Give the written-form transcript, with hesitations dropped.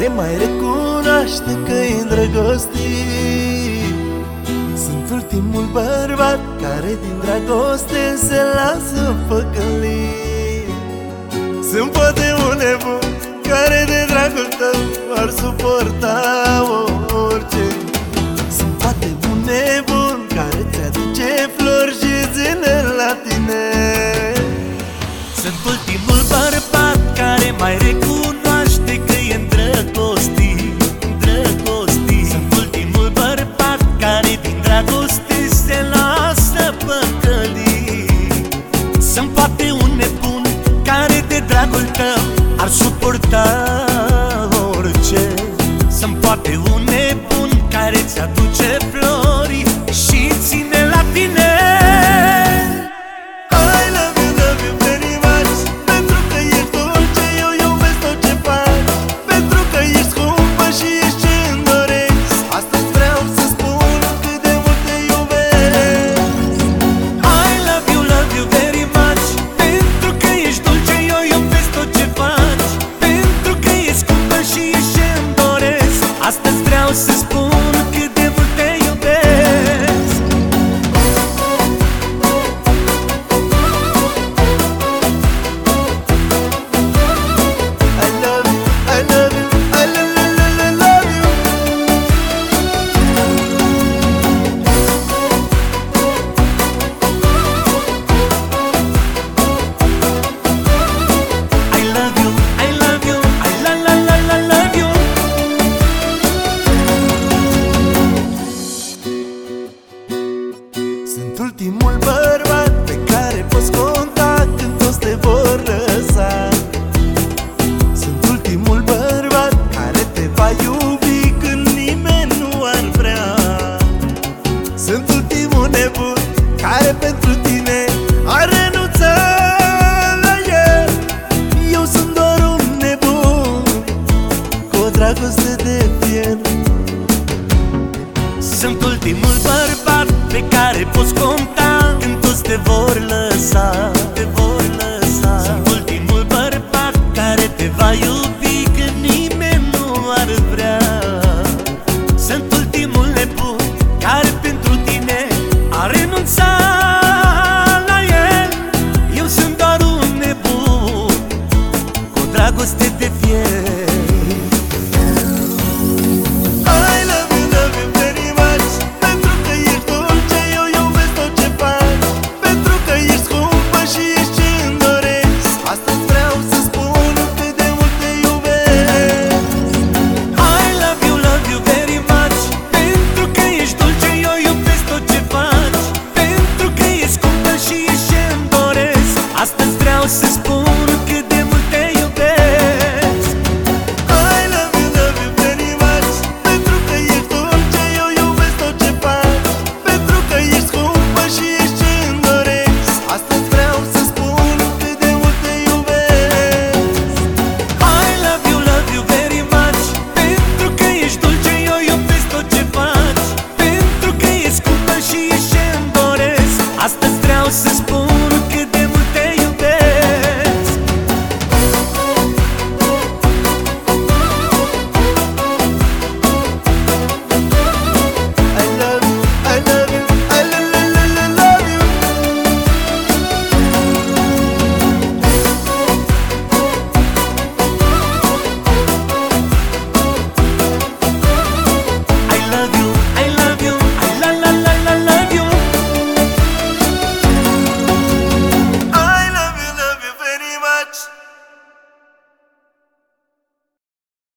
care mai recunoaște că-i îndrăgostit. Sunt ultimul bărbat care din dragoste se lasă păcălit. Sunt poate un nebun care de dragul tău ar suporta orice. Sunt poate un nebun care ți-aduce flori și zile la tine. Sunt ultimul bărbat care mai recunoaște că-i îndrăgostit, îndrăgostit. Sunt ultimul bărbat care din dragoste se lasă păcălit. Sunt poate un nebun care de dragul tău ar suporta orice. Sunt poate un nebun care ți-aduce flori și ține la tine. I love you very much. Pentru că ești dulce, eu iubesc tot ce faci. Pentru că ești scumpă și ești ce-mi doresc. Astăzi vreau să spun cât de mult te iubesc. I love you very much. Pentru că ești dulce, eu iubesc tot ce faci. Pentru că ești scumpă și ești ce-mi doresc. Astăzi vreau să spun cât de mult te iubesc. I love you, I love you, I love you. I love you, I love you, I love you. Sunt ultimul bărbat pe care poți conta când toți te vor lăsa. Sunt ultimul bărbat care te va iubi când nimeni nu ar vrea. Sunt ultimul nebun care pentru tine ar renunța la el. Eu sunt doar un nebun cu o dragoste de fier. Sunt ultimul bărbat pe care poți conta când toți te vor lăsa, te vor lăsa. Sunt ultimul bărbat care te va iubi